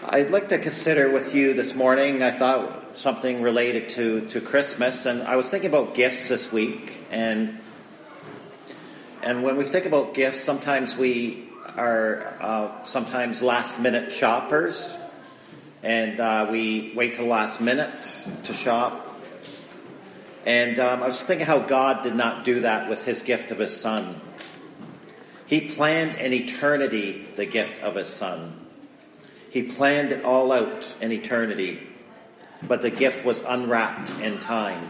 I'd like to consider with you this morning, I thought something related to Christmas, and I was thinking about gifts this week, and when we think about gifts, sometimes we are sometimes last-minute shoppers, and we wait till the last minute to shop. And I was thinking how God did not do that with his gift of his Son. He planned in eternity the gift of his Son. He planned it all out in eternity, but the gift was unwrapped in time.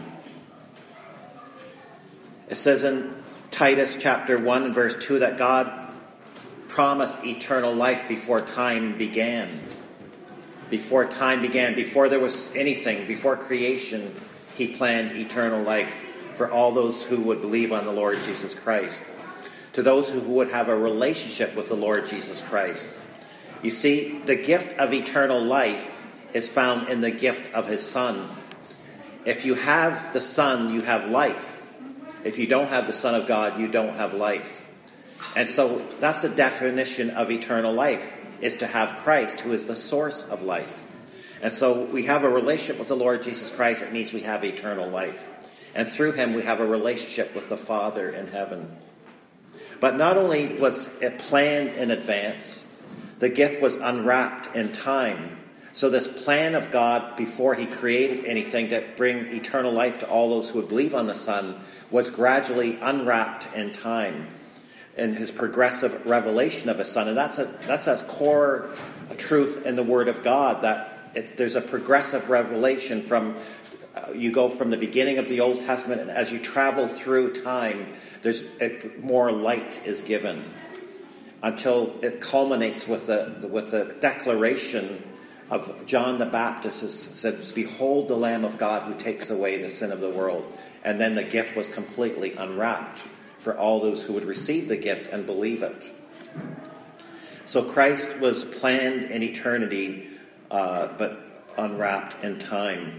It says in Titus chapter 1 verse 2 that God promised eternal life before time began. Before time began, before there was anything, before creation, he planned eternal life for all those who would believe on the Lord Jesus Christ. To those who would have a relationship with the Lord Jesus Christ. You see, the gift of eternal life is found in the gift of his Son. If you have the Son, you have life. If you don't have the Son of God, you don't have life. And so that's the definition of eternal life, is to have Christ, who is the source of life. And so we have a relationship with the Lord Jesus Christ. It means we have eternal life. And through him, we have a relationship with the Father in heaven. But not only was it planned in advance, the gift was unwrapped in time. So this plan of God before he created anything to bring eternal life to all those who would believe on the Son was gradually unwrapped in time in his progressive revelation of his Son. And that's a core truth in the Word of God, that there's a progressive revelation from you go from the beginning of the Old Testament, and as you travel through time, more light is given until it culminates with the declaration of John the Baptist says, "Behold the Lamb of God who takes away the sin of the world." And then the gift was completely unwrapped for all those who would receive the gift and believe it. So Christ was planned in eternity, but unwrapped in time.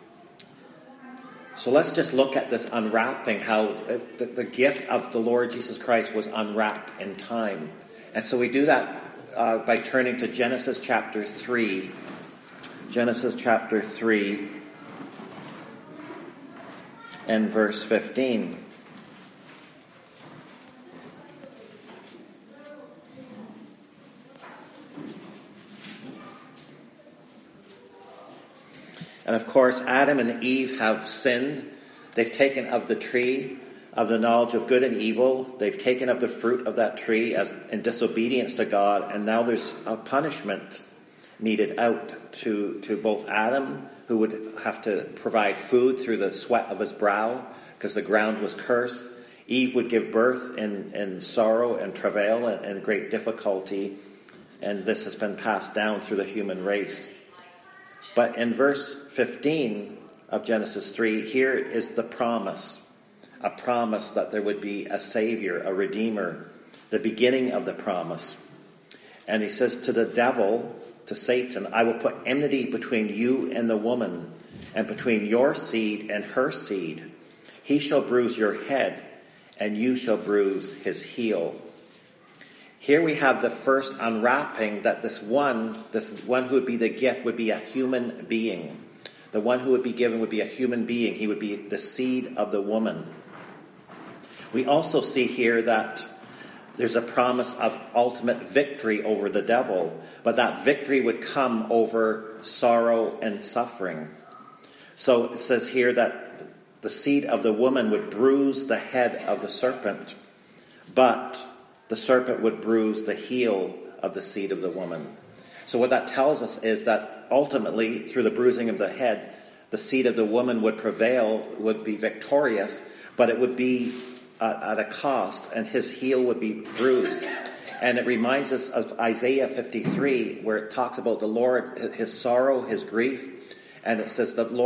So let's just look at this unwrapping, how the gift of the Lord Jesus Christ was unwrapped in time. And so we do that by turning to Genesis chapter 3. Genesis chapter 3 and verse 15. And of course, Adam and Eve have sinned. They've taken of the tree of the knowledge of good and evil. They've taken of the fruit of that tree as in disobedience to God. And now there's a punishment meted out to both Adam, who would have to provide food through the sweat of his brow, because the ground was cursed. Eve would give birth in sorrow and travail and great difficulty. And this has been passed down through the human race. But in verse 15 of Genesis 3, here is the promise. A promise that there would be a Savior, a Redeemer. The beginning of the promise. And he says to the devil, to Satan, "I will put enmity between you and the woman, and between your seed and her seed. He shall bruise your head, and you shall bruise his heel." Here we have the first unwrapping that this one who would be the gift would be a human being. The one who would be given would be a human being. He would be the seed of the woman. We also see here that there's a promise of ultimate victory over the devil, but that victory would come over sorrow and suffering. So it says here that the seed of the woman would bruise the head of the serpent, but the serpent would bruise the heel of the seed of the woman. So what that tells us is that ultimately, through the bruising of the head, the seed of the woman would prevail, would be victorious, but it would be at a cost, and his heel would be bruised. And it reminds us of Isaiah 53, where it talks about the Lord, his sorrow, his grief, and it says that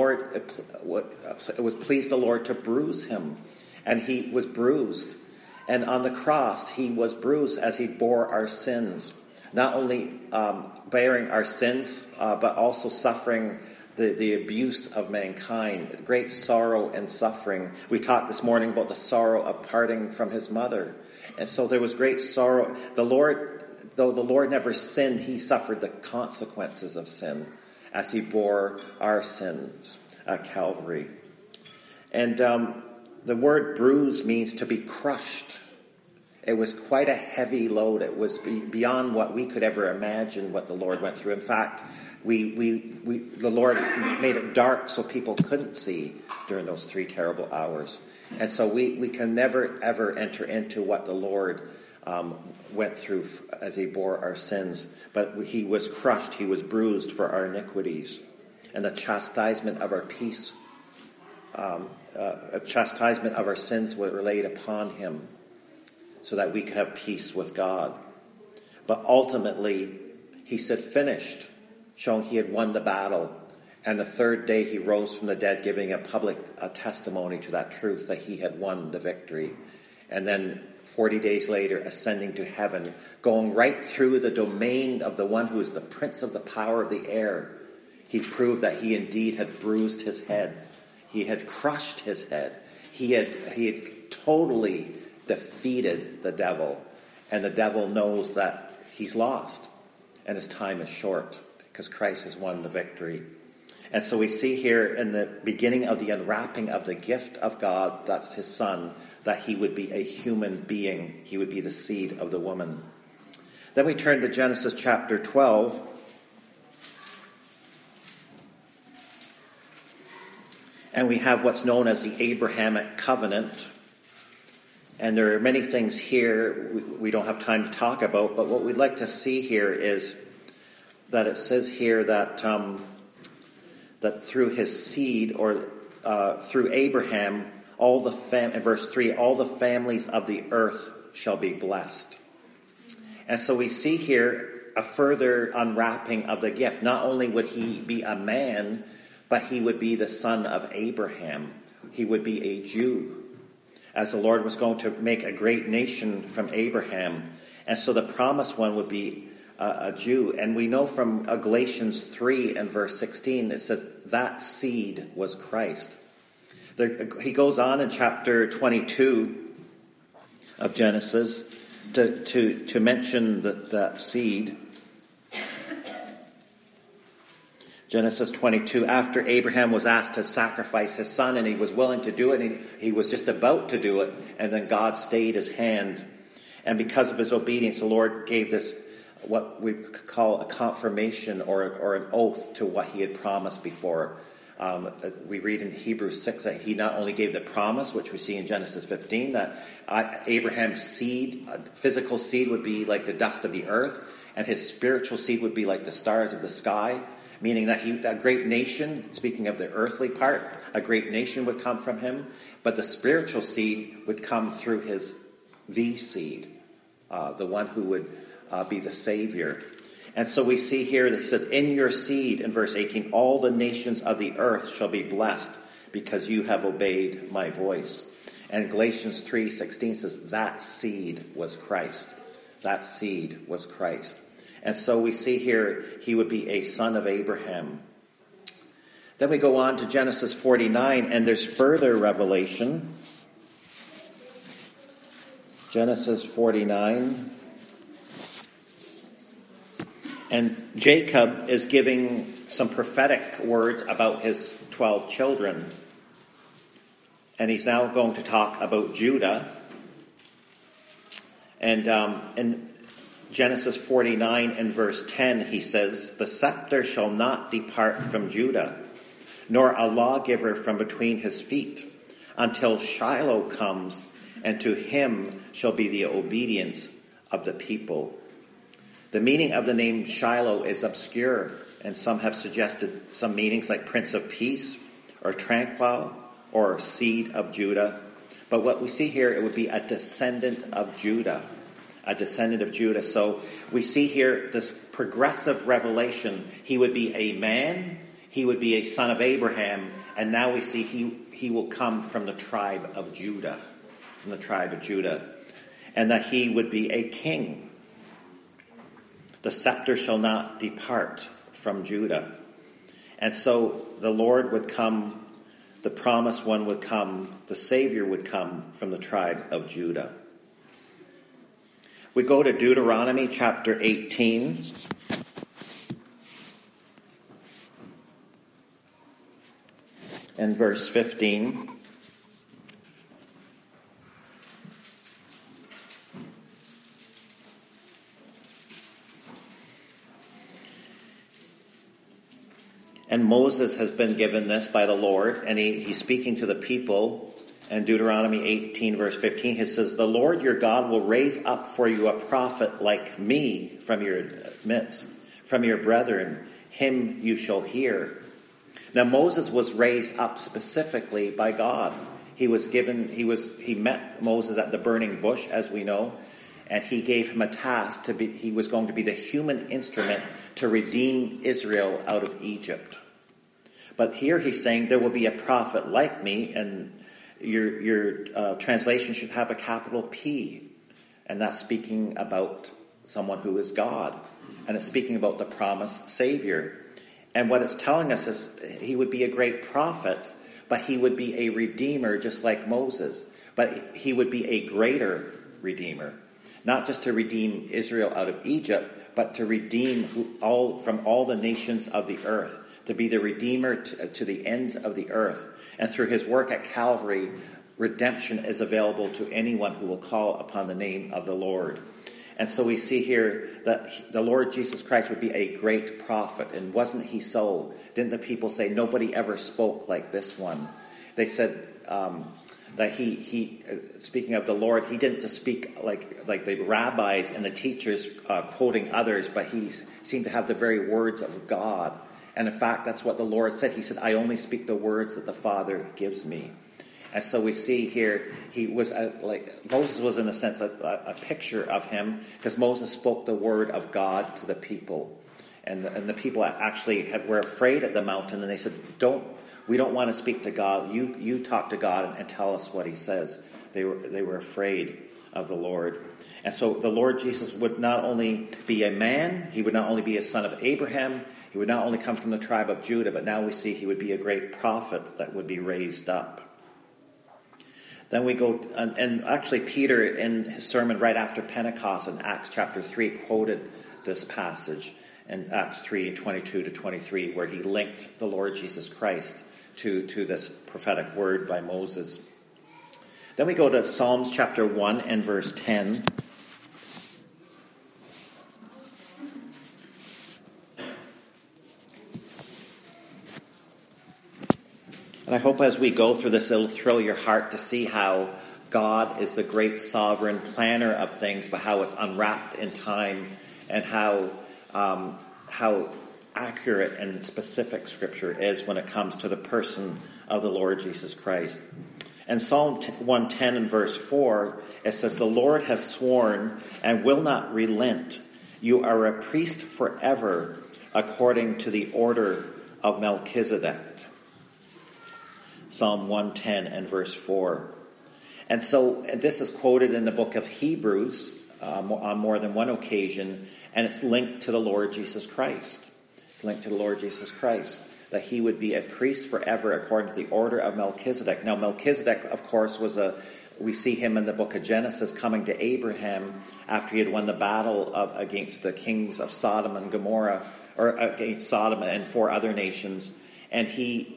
it was pleased the Lord to bruise him, and he was bruised. And on the cross, he was bruised as he bore our sins. Not only bearing our sins, but also suffering the abuse of mankind. Great sorrow and suffering. We talked this morning about the sorrow of parting from his mother. And so there was great sorrow. The Lord though the Lord never sinned, he suffered the consequences of sin as he bore our sins at Calvary. And the word bruise means to be crushed. It was quite a heavy load. It was beyond what we could ever imagine what the Lord went through. In fact, the Lord made it dark so people couldn't see during those 3 terrible hours. And so we can never, ever enter into what the Lord went through as he bore our sins. But he was crushed, he was bruised for our iniquities. And the chastisement of our peace, a chastisement of our sins was laid upon him, so that we could have peace with God. But ultimately, he said, finished, showing he had won the battle. And the 3rd day he rose from the dead, giving a public testimony to that truth, that he had won the victory. And then 40 days later, ascending to heaven, going right through the domain of the one who is the prince of the power of the air. He proved that he indeed had bruised his head. He had crushed his head. He had totally defeated the devil, and the devil knows that he's lost and his time is short because Christ has won the victory. And so we see here in the beginning of the unwrapping of the gift of God, that's his son, that he would be a human being. He would be the seed of the woman. Then we turn to Genesis chapter 12. And we have what's known as the Abrahamic covenant. And there are many things here we don't have time to talk about, but what we'd like to see here is that it says here that that through his seed, or through Abraham, in verse 3, all the families of the earth shall be blessed. And so we see here a further unwrapping of the gift. Not only would he be a man, but he would be the son of Abraham. He would be a Jew, as the Lord was going to make a great nation from Abraham. And so the promised one would be a Jew. And we know from Galatians 3 and verse 16, it says that seed was Christ. He goes on in chapter 22 of Genesis to mention that seed. Genesis 22, after Abraham was asked to sacrifice his son, and he was willing to do it, and he was just about to do it, and then God stayed his hand. And because of his obedience, the Lord gave this, what we call a confirmation or an oath to what he had promised before. We read in Hebrews 6 that he not only gave the promise, which we see in Genesis 15, that Abraham's seed, physical seed, would be like the dust of the earth, and his spiritual seed would be like the stars of the sky. Meaning that a great nation, speaking of the earthly part, a great nation would come from him, but the spiritual seed would come through the seed, the one who would be the Savior. And so we see here that he says, in your seed, in verse 18, all the nations of the earth shall be blessed because you have obeyed my voice. And Galatians 3:16 says, that seed was Christ. That seed was Christ. And so we see here he would be a son of Abraham. Then we go on to Genesis 49, and there's further revelation. Genesis 49. And Jacob is giving some prophetic words about his 12 children. And he's now going to talk about Judah. And in Genesis 49 and verse 10, he says, the scepter shall not depart from Judah, nor a lawgiver from between his feet, until Shiloh comes, and to him shall be the obedience of the people. The meaning of the name Shiloh is obscure, and some have suggested some meanings like Prince of Peace, or Tranquil, or Seed of Judah. But what we see here, it would be a descendant of Judah. A descendant of Judah. So we see here this progressive revelation. He would be a man, he would be a son of Abraham, and now we see he will come from the tribe of Judah. From the tribe of Judah. And that he would be a king. The scepter shall not depart from Judah. And so the Lord would come, the promised one would come, the Savior would come from the tribe of Judah. We go to Deuteronomy chapter 18. And verse 15. And Moses has been given this by the Lord, and he's speaking to the people. And Deuteronomy 18 verse 15, he says, "The Lord your God will raise up for you a prophet like me from your midst, from your brethren. Him you shall hear." Now Moses was raised up specifically by God. He met Moses at the burning bush, as we know, and he gave him a task he was going to be the human instrument to redeem Israel out of Egypt. But here he's saying there will be a prophet like me, and your translation should have a capital P, and that's speaking about someone who is God, and it's speaking about the promised Savior. And what it's telling us is he would be a great prophet, but he would be a redeemer just like Moses. But he would be a greater redeemer, not just to redeem Israel out of Egypt, but to redeem from all the nations of the earth, to be the redeemer to the ends of the earth. And through his work at Calvary, redemption is available to anyone who will call upon the name of the Lord. And so we see here that the Lord Jesus Christ would be a great prophet. And wasn't he so? Didn't the people say, nobody ever spoke like this one? They said that he speaking of the Lord, he didn't just speak like the rabbis and the teachers quoting others, but he seemed to have the very words of God. And in fact, that's what the Lord said. He said, "I only speak the words that the Father gives me." And so we see here, he was Moses was in a sense a picture of him, because Moses spoke the word of God to the people. And the people actually were afraid at the mountain, and they said, we don't want to speak to God. You talk to God and tell us what he says. They were afraid of the Lord. And so the Lord Jesus would not only be a man, he would not only be a son of Abraham, he would not only come from the tribe of Judah, but now we see he would be a great prophet that would be raised up. Then we go, and actually Peter in his sermon right after Pentecost in Acts chapter 3 quoted this passage in Acts 3:22-23, where he linked the Lord Jesus Christ to this prophetic word by Moses. Then we go to Psalms chapter 1 and verse 10. And I hope as we go through this, it'll thrill your heart to see how God is the great sovereign planner of things, but how it's unwrapped in time, and how accurate and specific Scripture is when it comes to the person of the Lord Jesus Christ. In Psalm 110 and verse 4, it says, "The Lord has sworn and will not relent. You are a priest forever, according to the order of Melchizedek." Psalm 110 and verse 4. And this is quoted in the book of Hebrews on more than one occasion, and it's linked to the Lord Jesus Christ. It's linked to the Lord Jesus Christ, that he would be a priest forever according to the order of Melchizedek. Now, Melchizedek, of course, we see him in the book of Genesis coming to Abraham after he had won the battle against the kings of Sodom and Gomorrah, or against Sodom and 4 other nations. And he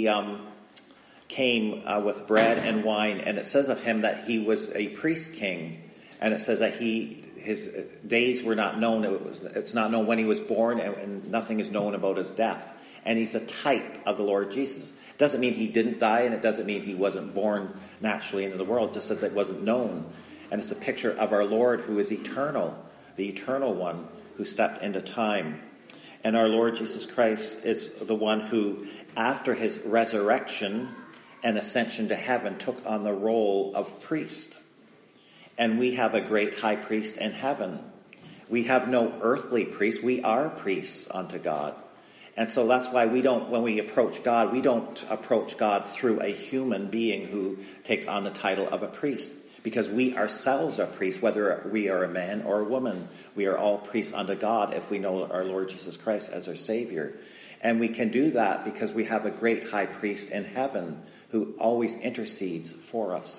came with bread and wine, and it says of him that he was a priest king, and it says that his days were not known. It's not known when he was born, and nothing is known about his death. And he's a type of the Lord Jesus. It doesn't mean he didn't die, and it doesn't mean he wasn't born naturally into the world, just that it wasn't known. And it's a picture of our Lord, who is eternal, the eternal one who stepped into time. And our Lord Jesus Christ is the one who, after his resurrection and ascension to heaven, took on the role of priest. And we have a great high priest in heaven. We have no earthly priest. We are priests unto God. And so that's why when we approach God, we don't approach God through a human being who takes on the title of a priest. Because we ourselves are priests, whether we are a man or a woman. We are all priests unto God if we know our Lord Jesus Christ as our Savior. And we can do that because we have a great high priest in heaven who always intercedes for us.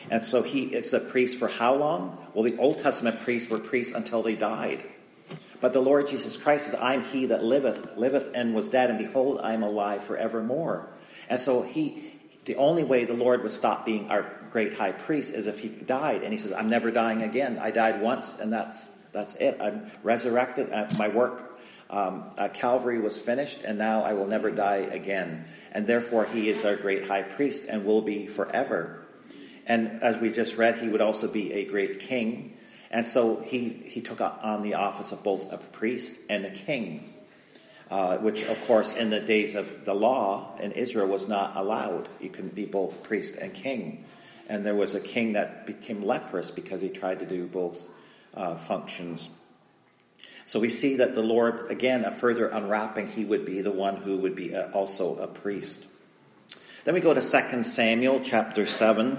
And so he is a priest for how long? Well, the Old Testament priests were priests until they died. But the Lord Jesus Christ says, I am he that liveth and was dead, and behold, I am alive forevermore. And so the only way the Lord would stop being our great high priest is if he died. And he says, I'm never dying again. I died once, and that's it. I'm resurrected. My work at Calvary was finished, and now I will never die again. And therefore, he is our great high priest and will be forever. And as we just read, he would also be a great king. And so he took on the office of both a priest and a king, which, of course, in the days of the law in Israel was not allowed. You couldn't be both priest and king. And there was a king that became leprous because he tried to do both functions. So we see that the Lord, again, a further unwrapping, he would be the one who would be also a priest. Then we go to 2 Samuel chapter 7.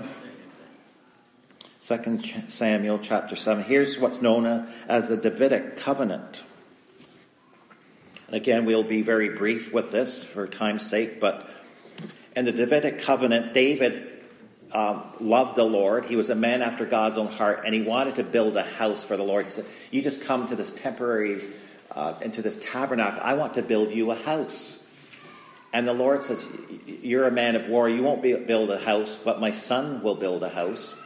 2 Samuel chapter 7. Here's what's known as the Davidic covenant. And again, we'll be very brief with this for time's sake, but in the Davidic covenant, David loved the Lord. He was a man after God's own heart, and he wanted to build a house for the Lord. He said, you just come to this temporary, into this tabernacle. I want to build you a house. And the Lord says, you're a man of war. You won't build a house, but my son will build a house.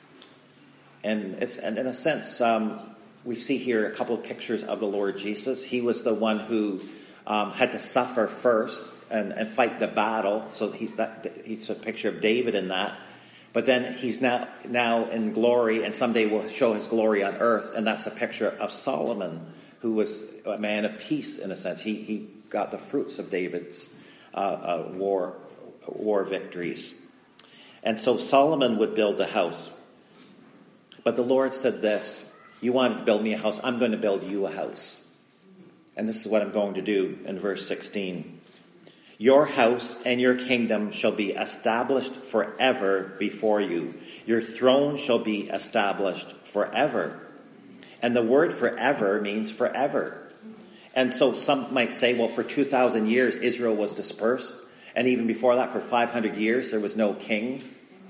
And in a sense, we see here a couple of pictures of the Lord Jesus. He was the one who had to suffer first and fight the battle. So he's a picture of David in that. But then he's now in glory, and someday will show his glory on earth. And that's a picture of Solomon, who was a man of peace in a sense. He got the fruits of David's war victories. And so Solomon would build a house. But the Lord said this, you wanted to build me a house, I'm going to build you a house. And this is what I'm going to do in verse 16. Your house and your kingdom shall be established forever before you. Your throne shall be established forever. And the word forever means forever. And so some might say, well, for 2,000 years, Israel was dispersed. And even before that, for 500 years, there was no king.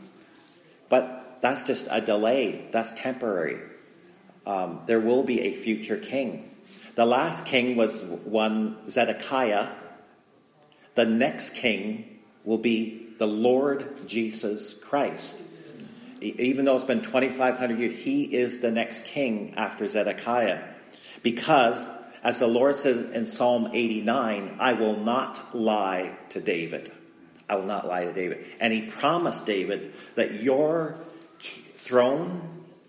But that's just a delay. That's temporary. There will be a future king. The last king was one Zedekiah. The next king will be the Lord Jesus Christ. Even though it's been 2,500 years, he is the next king after Zedekiah. Because, as the Lord says in Psalm 89, I will not lie to David. I will not lie to David. And he promised David that your throne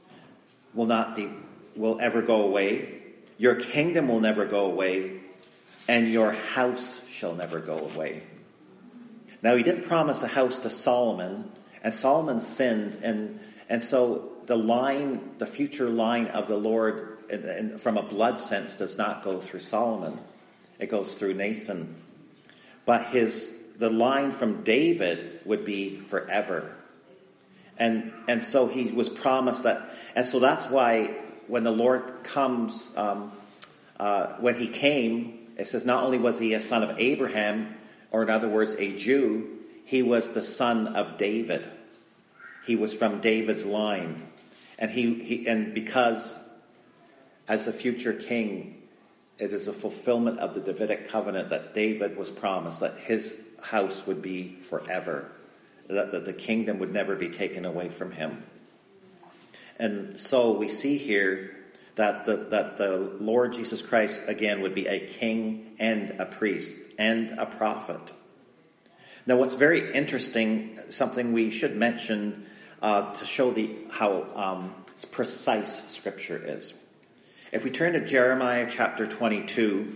will ever go away. Your kingdom will never go away. And your house shall never go away. Now, he didn't promise a house to Solomon, and Solomon sinned, and so the future line of the Lord, from a blood sense, does not go through Solomon. It goes through Nathan. But the line from David would be forever. And so he was promised that. And so that's why when the Lord comes, when he came, it says not only was he a son of Abraham, or in other words, a Jew, he was the son of David. He was from David's line. And because as the future king, it is a fulfillment of the Davidic covenant that David was promised that his house would be forever, that the kingdom would never be taken away from him. And so we see here that the Lord Jesus Christ, again, would be a king and a priest and a prophet. Now, what's very interesting, something we should mention to show how precise Scripture is. If we turn to Jeremiah chapter 22,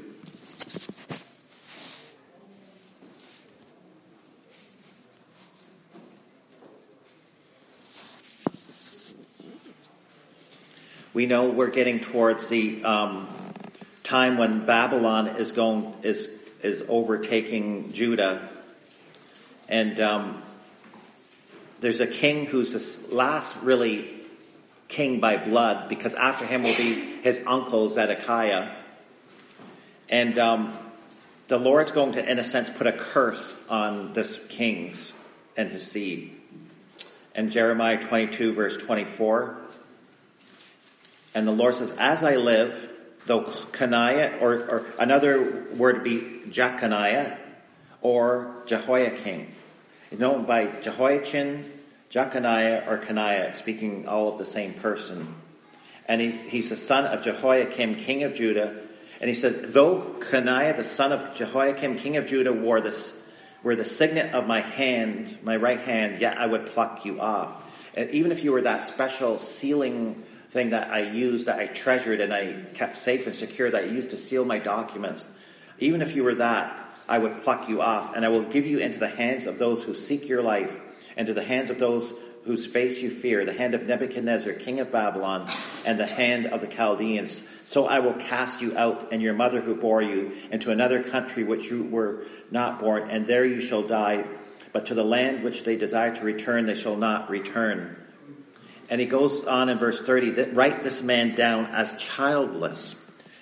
we know we're getting towards the time when Babylon is overtaking Judah, and there's a king who's the last really king by blood, because after him will be his uncle Zedekiah, and the Lord's going to, in a sense, put a curse on this king and his seed. in Jeremiah 22, verse 24. And the Lord says, as I live, though Coniah, or another word would be Jeconiah, or Jehoiakim. It's known by Jehoiachin, Jeconiah, or Coniah, speaking all of the same person. And he's the son of Jehoiakim, king of Judah. And he says, though Coniah, the son of Jehoiakim, king of Judah, were the signet of my hand, my right hand, yet I would pluck you off. And even if you were that special sealing thing that I used, that I treasured and I kept safe and secure, that I used to seal my documents, even if you were that, I would pluck you off, and I will give you into the hands of those who seek your life, and to the hands of those whose face you fear, the hand of Nebuchadnezzar, king of Babylon, and the hand of the Chaldeans. So I will cast you out, and your mother who bore you, into another country which you were not born, and there you shall die. But to the land which they desire to return, they shall not return. And he goes on in verse 30, that write this man down as childless,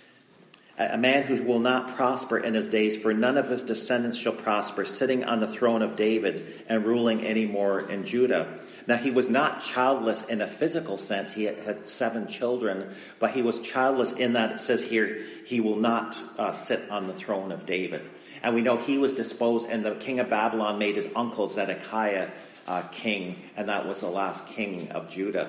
a man who will not prosper in his days, for none of his descendants shall prosper, sitting on the throne of David and ruling any more in Judah. Now, he was not childless in a physical sense. He had 7 children, but he was childless in that it says here, he will not sit on the throne of David. And we know he was disposed, and the king of Babylon made his uncle Zedekiah king, and that was the last king of Judah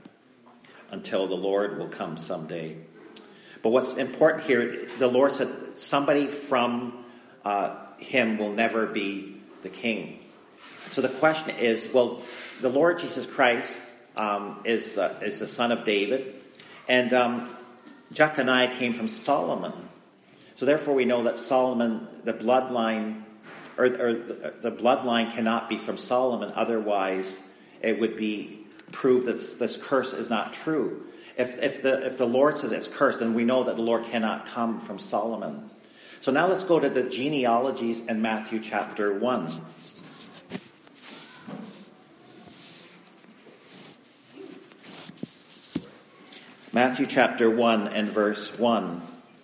until the Lord will come someday. But what's important here, the Lord said somebody from him will never be the king. So the question is, well, the Lord Jesus Christ is the son of David, and Jeconiah came from Solomon. So therefore we know that Solomon, the bloodline, or the bloodline cannot be from Solomon, otherwise it would be prove that this curse is not true. If the Lord says it's cursed, then we know that the Lord cannot come from Solomon. So now let's go to the genealogies in Matthew chapter 1. Matthew chapter 1 and verse 1.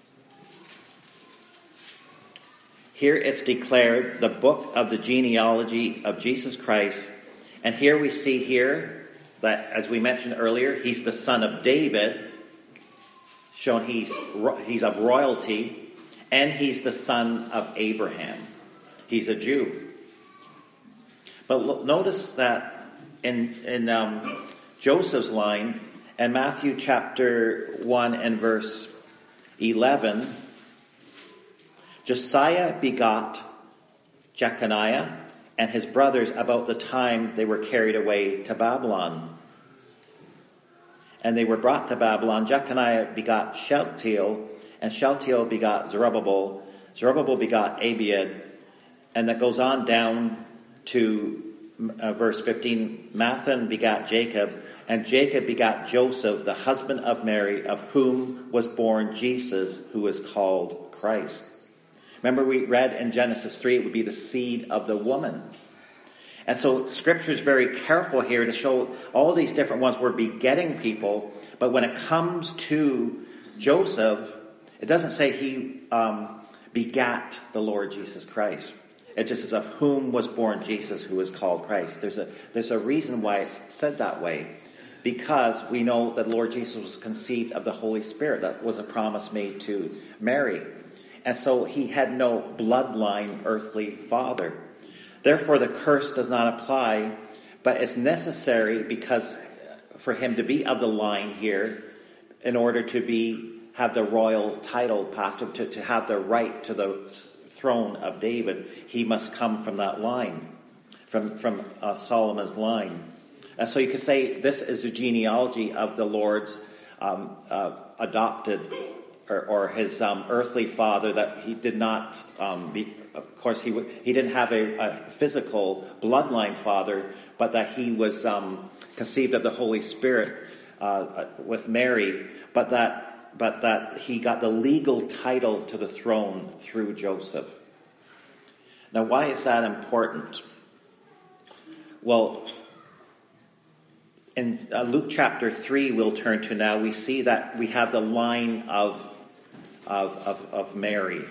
Here it's declared the book of the genealogy of Jesus Christ. And here we see here that, as we mentioned earlier, he's the son of David, shown he's of royalty, and he's the son of Abraham. He's a Jew. But notice that in Joseph's line, in Matthew chapter 1 and verse 11, Josiah begot Jeconiah and his brothers about the time they were carried away to Babylon. And they were brought to Babylon. Jeconiah begot Shealtiel, and Shealtiel begot Zerubbabel. Zerubbabel begot Abiud. And that goes on down to verse 15. Mathan begot Jacob, and Jacob begot Joseph, the husband of Mary, of whom was born Jesus, who is called Christ. Remember, we read in Genesis 3, it would be the seed of the woman. And so Scripture is very careful here to show all these different ones were begetting people. But when it comes to Joseph, it doesn't say he begat the Lord Jesus Christ. It just says of whom was born Jesus, who is called Christ. There's a reason why it's said that way. Because we know that Lord Jesus was conceived of the Holy Spirit. That was a promise made to Mary. And so he had no bloodline earthly father. Therefore, the curse does not apply, but it's necessary because for him to be of the line here, in order to have the royal title passed, to have the right to the throne of David, he must come from that line, from Solomon's line. And so you could say this is the genealogy of the Lord's adopted or his earthly father, that he did not of course he didn't have a physical bloodline father, but that he was conceived of the Holy Spirit with Mary, but that he got the legal title to the throne through Joseph. Now, why is that important? Well, in Luke chapter 3, we'll turn to now, we see that we have the line of Mary.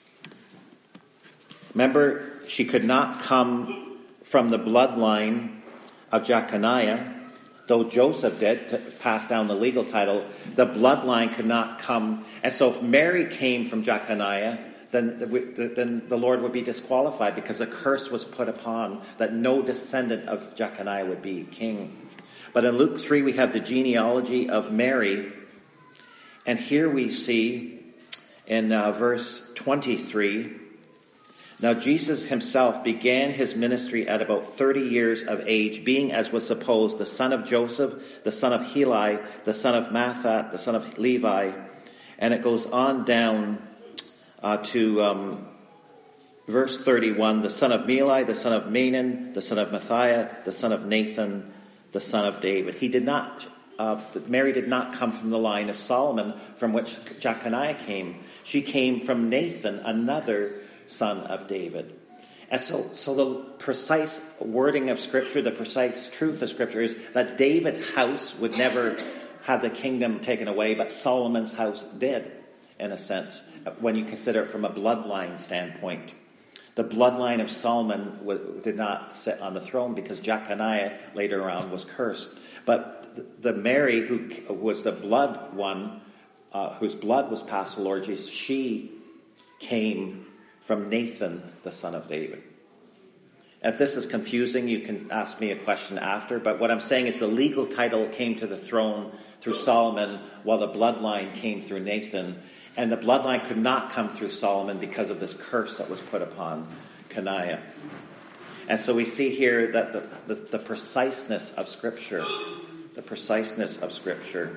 Remember, she could not come from the bloodline of Jeconiah, though Joseph did to pass down the legal title, the bloodline could not come. And so if Mary came from Jeconiah, then the Lord would be disqualified, because a curse was put upon that no descendant of Jeconiah would be king. But in Luke 3, we have the genealogy of Mary. And here we see in verse 23, now Jesus himself began his ministry at about 30 years of age, being, as was supposed, the son of Joseph, the son of Heli, the son of Matthat, the son of Levi. And it goes on down to verse 31, the son of Meli, the son of Menon, the son of Matthiah, the son of Nathan, the son of David. Mary did not come from the line of Solomon, from which Jeconiah came. She came from Nathan, another son of David. And so the precise wording of Scripture, the precise truth of Scripture is that David's house would never have the kingdom taken away, but Solomon's house did, in a sense, when you consider it from a bloodline standpoint. The bloodline of Solomon did not sit on the throne, because Jeconiah later on was cursed. But the Mary, who was the blood one, whose blood was passed to the Lord Jesus, she came from Nathan, the son of David. If this is confusing, you can ask me a question after. But what I'm saying is the legal title came to the throne through Solomon, while the bloodline came through Nathan. And the bloodline could not come through Solomon because of this curse that was put upon Coniah. And so we see here that the preciseness of Scripture, the preciseness of Scripture.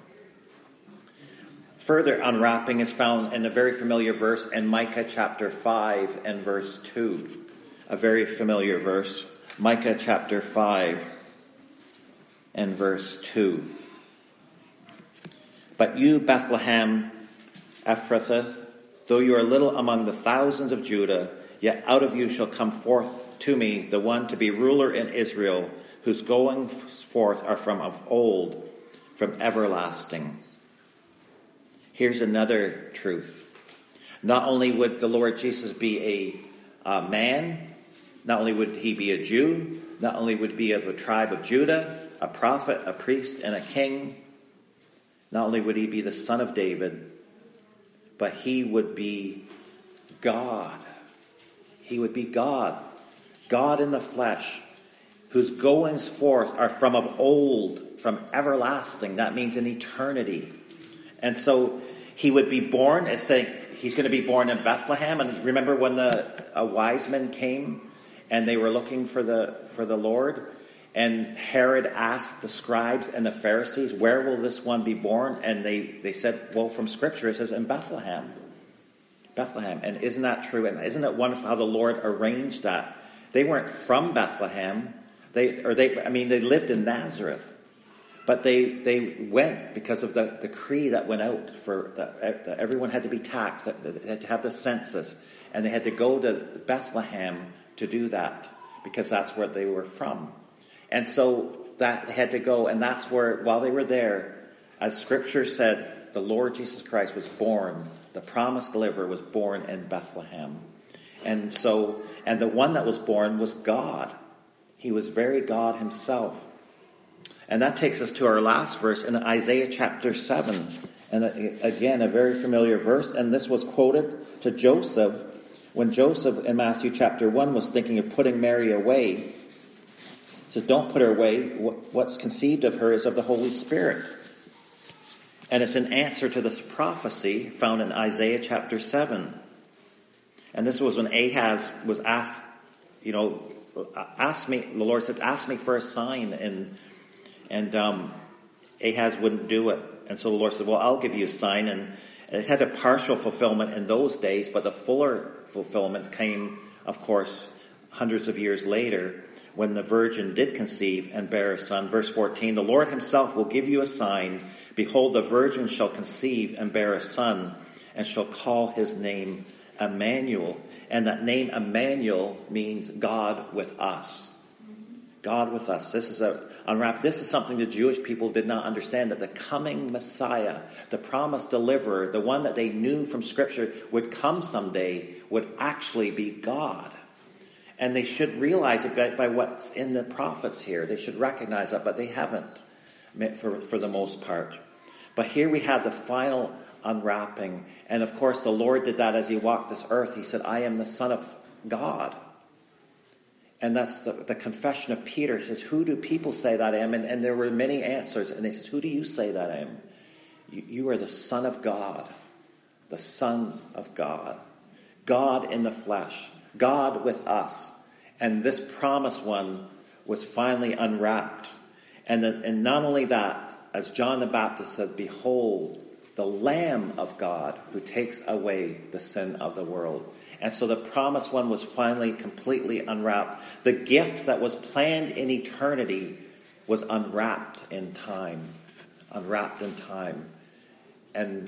Further unwrapping is found in a very familiar verse in Micah chapter 5 and verse 2. A very familiar verse. Micah chapter 5 and verse 2. But you, Bethlehem Ephrathah, though you are little among the thousands of Judah, yet out of you shall come forth to me the one to be ruler in Israel, whose goings forth are from of old, from everlasting. Here's another truth. Not only would the Lord Jesus be a man, not only would he be a Jew, not only would he be of a tribe of Judah, a prophet, a priest, and a king, not only would he be the son of David, but he would be God. He would be God. God in the flesh, whose goings forth are from of old, from everlasting. That means in eternity. And so he would be born, it's saying he's going to be born in Bethlehem. And remember when the wise men came and they were looking for the Lord? And Herod asked the scribes and the Pharisees, where will this one be born? And they said, well, from Scripture it says in Bethlehem. Bethlehem. And isn't that true? And isn't it wonderful how the Lord arranged that? They weren't from Bethlehem. They lived in Nazareth. But they went because of the decree that went out that everyone had to be taxed, that they had to have the census, and they had to go to Bethlehem to do that because that's where they were from. And so that they had to go, and that's where, while they were there, as Scripture said, the Lord Jesus Christ was born. The promised deliverer was born in Bethlehem. And the one that was born was God. He was very God himself. And that takes us to our last verse in Isaiah chapter 7. And again, a very familiar verse. And this was quoted to Joseph when Joseph in Matthew chapter 1 was thinking of putting Mary away. He says, don't put her away. What's conceived of her is of the Holy Spirit. And it's an answer to this prophecy found in Isaiah chapter 7. And this was when Ahaz was asked, the Lord said, ask me for a sign. And Ahaz wouldn't do it. And so the Lord said, well, I'll give you a sign. And it had a partial fulfillment in those days, but the fuller fulfillment came, of course, hundreds of years later when the virgin did conceive and bear a son. Verse 14, the Lord himself will give you a sign. Behold, the virgin shall conceive and bear a son and shall call his name Emmanuel. And that name Emmanuel means God with us. God with us. This is something the Jewish people did not understand, that the coming Messiah, the promised deliverer, the one that they knew from Scripture would come someday, would actually be God. And they should realize it by what's in the prophets here. They should recognize that, but they haven't for the most part. But here we have the final unwrapping. And of course, the Lord did that as he walked this earth. He said, I am the Son of God. And that's the confession of Peter. He says, who do people say that I am? And there were many answers. And he says, who do you say that I am? You are the Son of God. The Son of God. God in the flesh. God with us. And this promised one was finally unwrapped. And not only that, as John the Baptist said, behold, the Lamb of God who takes away the sin of the world. And so the promised one was finally completely unwrapped. The gift that was planned in eternity was unwrapped in time. Unwrapped in time. And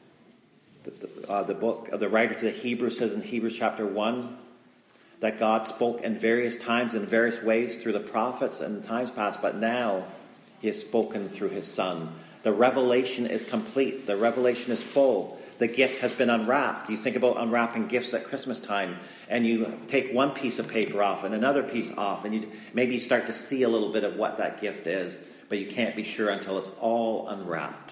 the writer to the Hebrews says in Hebrews chapter 1 that God spoke in various times in various ways through the prophets in times past, but now he has spoken through his Son. The revelation is complete. The revelation is full. The gift has been unwrapped. You think about unwrapping gifts at Christmas time, and you take one piece of paper off and another piece off, and maybe you start to see a little bit of what that gift is, but you can't be sure until it's all unwrapped.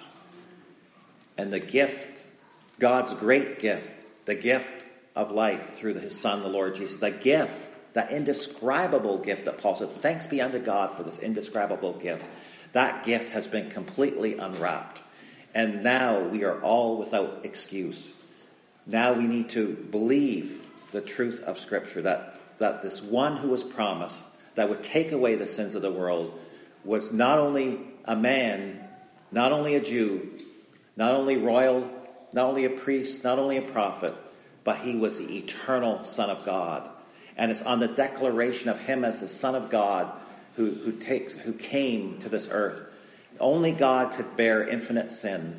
And the gift, God's great gift, the gift of life through his Son, the Lord Jesus, the gift, that indescribable gift that Paul said, thanks be unto God for this indescribable gift. That gift has been completely unwrapped. And now we are all without excuse. Now we need to believe the truth of Scripture, that this one who was promised, that would take away the sins of the world, was not only a man, not only a Jew, not only royal, not only a priest, not only a prophet, but he was the eternal Son of God. And it's on the declaration of him as the Son of God who came to this earth. Only God could bear infinite sin.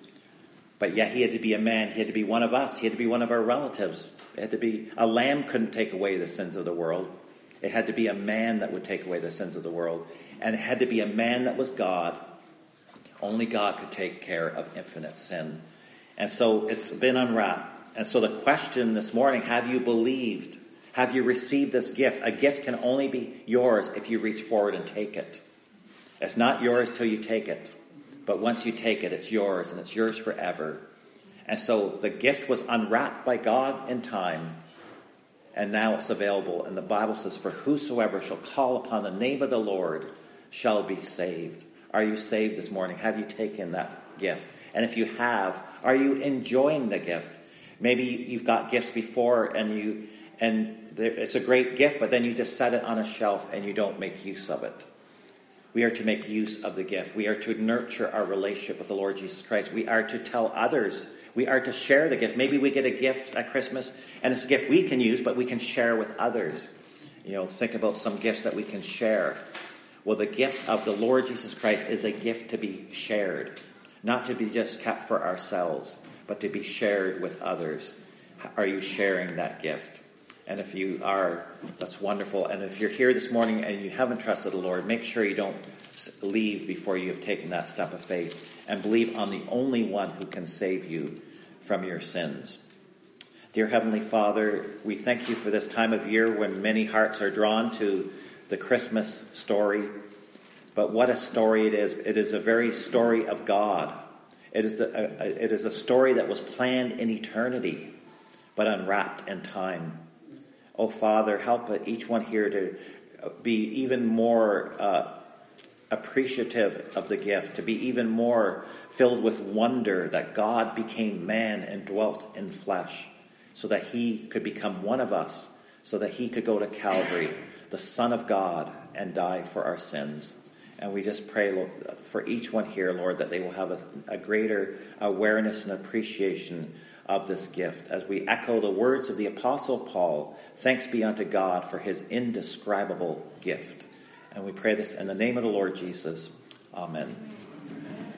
But yet he had to be a man. He had to be one of us. He had to be one of our relatives. It had to be a lamb couldn't take away the sins of the world. It had to be a man that would take away the sins of the world. And it had to be a man that was God. Only God could take care of infinite sin. And so it's been unwrapped. And so the question this morning, have you believed? Have you received this gift? A gift can only be yours if you reach forward and take it. It's not yours till you take it. But once you take it, it's yours, and it's yours forever. And so the gift was unwrapped by God in time, and now it's available. And the Bible says, for whosoever shall call upon the name of the Lord shall be saved. Are you saved this morning? Have you taken that gift? And if you have, are you enjoying the gift? Maybe you've got gifts before, and it's a great gift, but then you just set it on a shelf and you don't make use of it. We are to make use of the gift. We are to nurture our relationship with the Lord Jesus Christ. We are to tell others. We are to share the gift. Maybe we get a gift at Christmas, and it's a gift we can use, but we can share with others. Think about some gifts that we can share. Well, the gift of the Lord Jesus Christ is a gift to be shared, not to be just kept for ourselves, but to be shared with others. Are you sharing that gift? And if you are, that's wonderful. And if you're here this morning and you haven't trusted the Lord, make sure you don't leave before you have taken that step of faith, and believe on the only one who can save you from your sins. Dear Heavenly Father, we thank you for this time of year when many hearts are drawn to the Christmas story. But what a story it is. It is a very story of God. It is a story that was planned in eternity, but unwrapped in time. Oh, Father, help each one here to be even more appreciative of the gift, to be even more filled with wonder that God became man and dwelt in flesh, so that he could become one of us, so that he could go to Calvary, the Son of God, and die for our sins. And we just pray, Lord, for each one here, Lord, that they will have a greater awareness and appreciation of this gift. As we echo the words of the Apostle Paul, thanks be unto God for his indescribable gift. And we pray this in the name of the Lord Jesus. Amen.